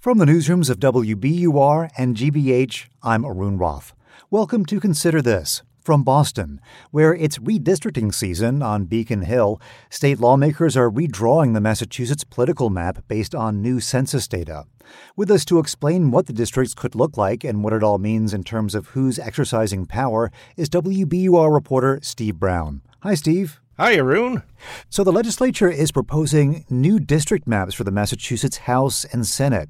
From the newsrooms of WBUR and GBH, I'm Arun Roth. Welcome to Consider This from Boston, where it's redistricting season on Beacon Hill. State lawmakers are redrawing the Massachusetts political map based on new census data. With us to explain what the districts could look like and what it all means in terms of who's exercising power is WBUR reporter Steve Brown. Hi, Steve. Hi, Arun. So the legislature is proposing new district maps for the Massachusetts House and Senate.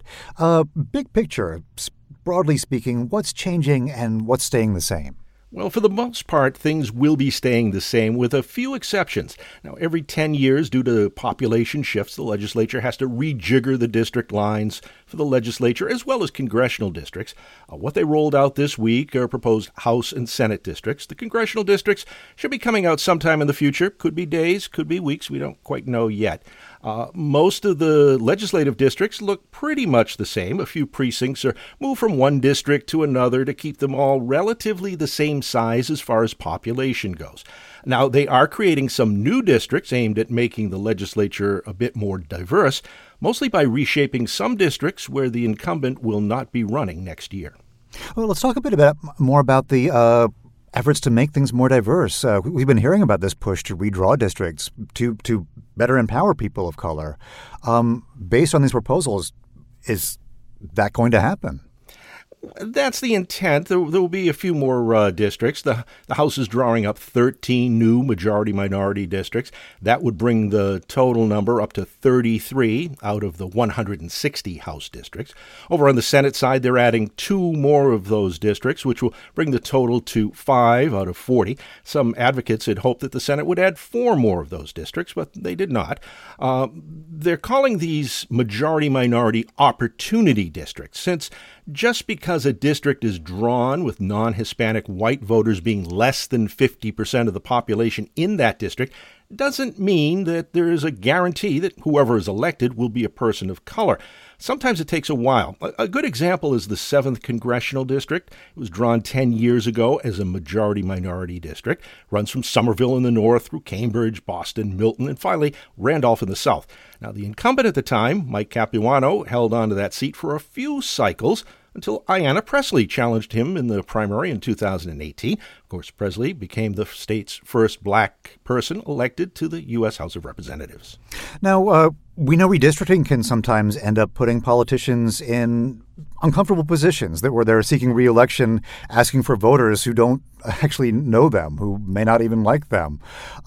Big picture, broadly speaking, what's changing and what's staying the same? Well, for the most part, things will be staying the same with a few exceptions. Now, every 10 years, due to population shifts, the legislature has to rejigger the district lines for the legislature as well as congressional districts. What they rolled out this week are proposed House and Senate districts. The congressional districts should be coming out sometime in the future. Could be days, could be weeks. We don't quite know yet. Most of the legislative districts look pretty much the same. A few precincts are moved from one district to another to keep them all relatively the same size as far as population goes. Now, they are creating some new districts aimed at making the legislature a bit more diverse, mostly by reshaping some districts where the incumbent will not be running next year. Well, let's talk a bit more about the efforts to make things more diverse. We've been hearing about this push to redraw districts to better empower people of color. Based on these proposals, is that going to happen? That's the intent. There will be a few more districts. The House is drawing up 13 new majority-minority districts. That would bring the total number up to 33 out of the 160 House districts. Over on the Senate side, they're adding 2 more of those districts, which will bring the total to 5 out of 40. Some advocates had hoped that the Senate would add 4 more of those districts, but they did not. They're calling these majority-minority opportunity districts, since just because a district is drawn with non-Hispanic white voters being less than 50% of the population in that district doesn't mean that there is a guarantee that whoever is elected will be a person of color. Sometimes it takes a while. A good example is the 7th Congressional District. It was drawn 10 years ago as a majority-minority district. Runs from Somerville in the north through Cambridge, Boston, Milton, and finally Randolph in the south. Now, the incumbent at the time, Mike Capuano, held on to that seat for a few cycles until Ayanna Pressley challenged him in the primary in 2018. Of course, Pressley became the state's first black person elected to the U.S. House of Representatives. Now, we know redistricting can sometimes end up putting politicians in uncomfortable positions where they're seeking re-election, asking for voters who don't actually know them, who may not even like them.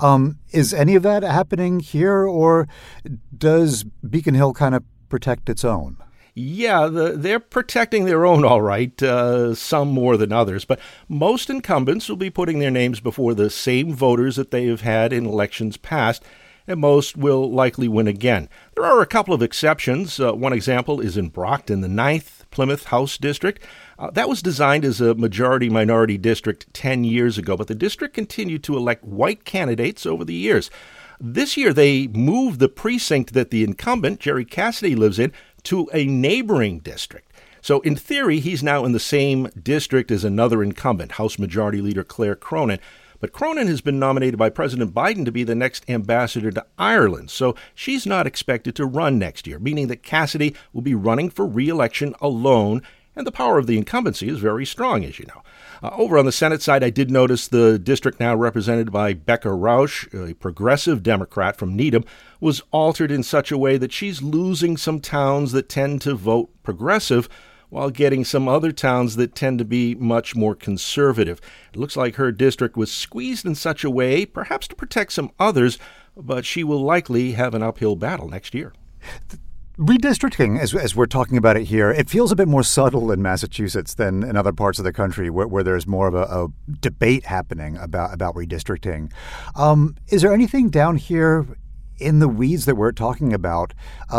Is any of that happening here, or does Beacon Hill kind of protect its own? Yeah, they're protecting their own, all right, some more than others. But most incumbents will be putting their names before the same voters that they have had in elections past, and most will likely win again. There are a couple of exceptions. One example is in Brockton, the 9th Plymouth House District. That was designed as a majority-minority district 10 years ago, but the district continued to elect white candidates over the years. This year, they moved the precinct that the incumbent, Jerry Cassidy, lives in to a neighboring district. So in theory, he's now in the same district as another incumbent, House Majority Leader Claire Cronin. But Cronin has been nominated by President Biden to be the next ambassador to Ireland, so she's not expected to run next year, meaning that Cassidy will be running for re-election alone, and the power of the incumbency is very strong, as you know. Over on the Senate side, I did notice the district now represented by Becca Rausch, a progressive Democrat from Needham, was altered in such a way that she's losing some towns that tend to vote progressive while getting some other towns that tend to be much more conservative. It looks like her district was squeezed in such a way, perhaps to protect some others, but she will likely have an uphill battle next year. Redistricting, as we're talking about it here, it feels a bit more subtle in Massachusetts than in other parts of the country where there's more of a debate happening about redistricting. Is there anything down here in the weeds that we're talking about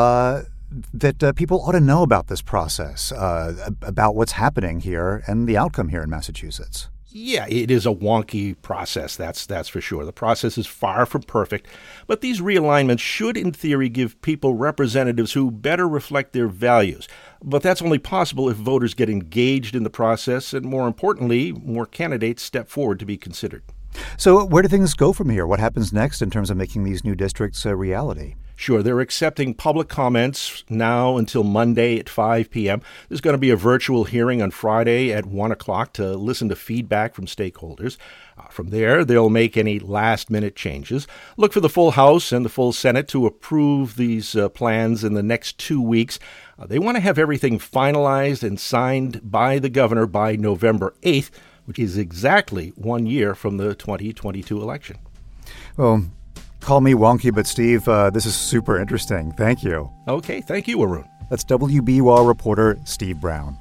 that people ought to know about this process, about what's happening here and the outcome here in Massachusetts? Yeah, it is a wonky process, that's for sure. The process is far from perfect, but these realignments should, in theory, give people representatives who better reflect their values. But that's only possible if voters get engaged in the process and, more importantly, more candidates step forward to be considered. So where do things go from here? What happens next in terms of making these new districts a reality? Sure, they're accepting public comments now until Monday at 5 p.m. There's going to be a virtual hearing on Friday at 1 o'clock to listen to feedback from stakeholders. From there, they'll make any last-minute changes. Look for the full House and the full Senate to approve these plans in the next 2 weeks. They want to have everything finalized and signed by the governor by November 8th, which is exactly 1 year from the 2022 election. Well, call me wonky, but Steve, this is super interesting. Thank you. Okay, thank you, Arun. That's WBUR reporter Steve Brown.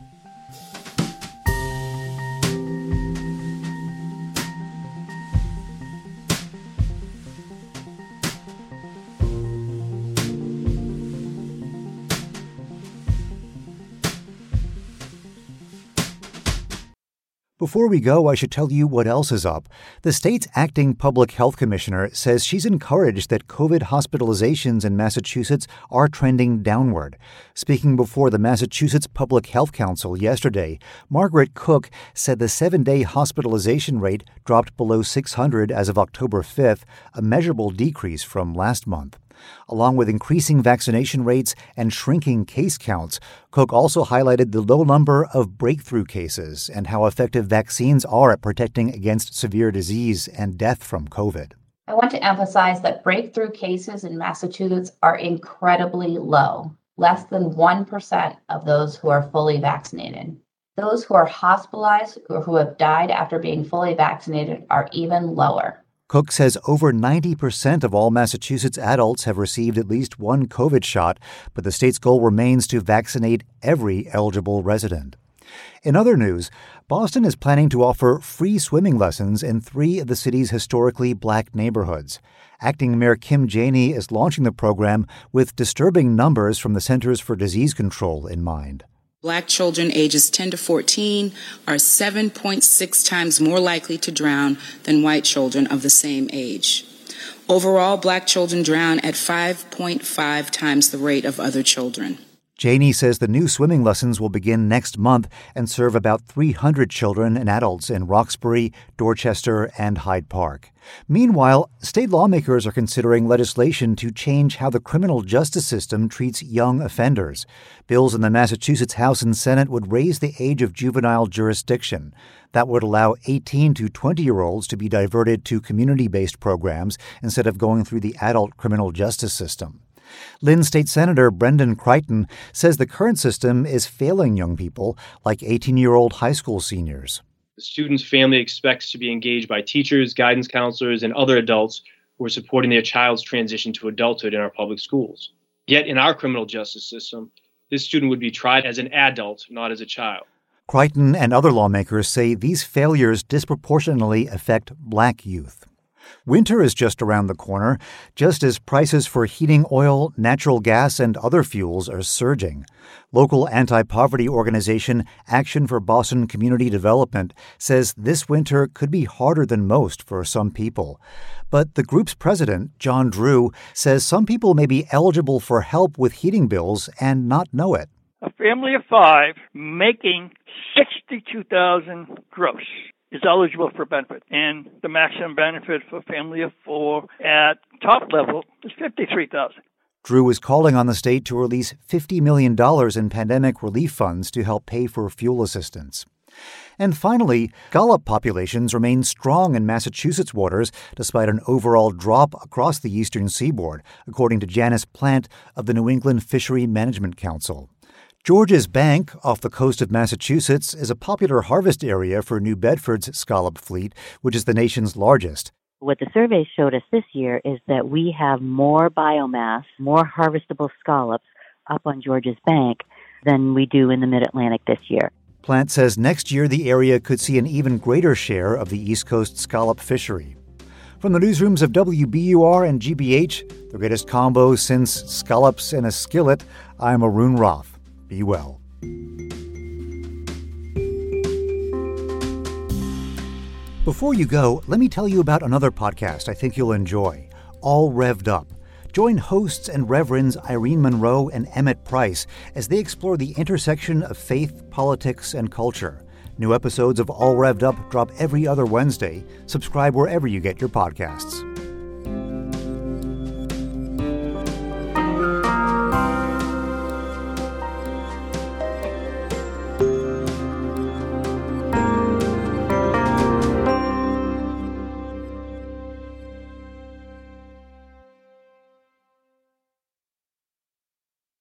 Before we go, I should tell you what else is up. The state's acting public health commissioner says she's encouraged that COVID hospitalizations in Massachusetts are trending downward. Speaking before the Massachusetts Public Health Council yesterday, Margaret Cook said the 7-day hospitalization rate dropped below 600 as of October 5th, a measurable decrease from last month. Along with increasing vaccination rates and shrinking case counts, Cook also highlighted the low number of breakthrough cases and how effective vaccines are at protecting against severe disease and death from COVID. I want to emphasize that breakthrough cases in Massachusetts are incredibly low, less than 1% of those who are fully vaccinated. Those who are hospitalized or who have died after being fully vaccinated are even lower. Cook says over 90% of all Massachusetts adults have received at least one COVID shot, but the state's goal remains to vaccinate every eligible resident. In other news, Boston is planning to offer free swimming lessons in 3 of the city's historically black neighborhoods. Acting Mayor Kim Janey is launching the program with disturbing numbers from the Centers for Disease Control in mind. Black children ages 10 to 14 are 7.6 times more likely to drown than white children of the same age. Overall, black children drown at 5.5 times the rate of other children. Janey says the new swimming lessons will begin next month and serve about 300 children and adults in Roxbury, Dorchester, and Hyde Park. Meanwhile, state lawmakers are considering legislation to change how the criminal justice system treats young offenders. Bills in the Massachusetts House and Senate would raise the age of juvenile jurisdiction. That would allow 18 to 20-year-olds to be diverted to community-based programs instead of going through the adult criminal justice system. Lynn State Senator Brendan Crichton says the current system is failing young people like 18-year-old high school seniors. The student's family expects to be engaged by teachers, guidance counselors, and other adults who are supporting their child's transition to adulthood in our public schools. Yet in our criminal justice system, this student would be tried as an adult, not as a child. Crichton and other lawmakers say these failures disproportionately affect black youth. Winter is just around the corner, just as prices for heating oil, natural gas, and other fuels are surging. Local anti-poverty organization Action for Boston Community Development says this winter could be harder than most for some people. But the group's president, John Drew, says some people may be eligible for help with heating bills and not know it. A family of 5 making $62,000 gross is eligible for benefit, and the maximum benefit for a family of 4 at top level is $53,000. Drew is calling on the state to release $50 million in pandemic relief funds to help pay for fuel assistance. And finally, scallop populations remain strong in Massachusetts waters despite an overall drop across the eastern seaboard, according to Janice Plant of the New England Fishery Management Council. Georges Bank, off the coast of Massachusetts, is a popular harvest area for New Bedford's scallop fleet, which is the nation's largest. What the survey showed us this year is that we have more biomass, more harvestable scallops up on Georges Bank than we do in the Mid-Atlantic this year. Plant says next year the area could see an even greater share of the East Coast scallop fishery. From the newsrooms of WBUR and GBH, the greatest combo since scallops in a skillet, I'm Arun Roth. Be well. Before you go, let me tell you about another podcast I think you'll enjoy, All Revved Up. Join hosts and reverends Irene Monroe and Emmett Price as they explore the intersection of faith, politics, and culture. New episodes of All Revved Up drop every other Wednesday. Subscribe wherever you get your podcasts.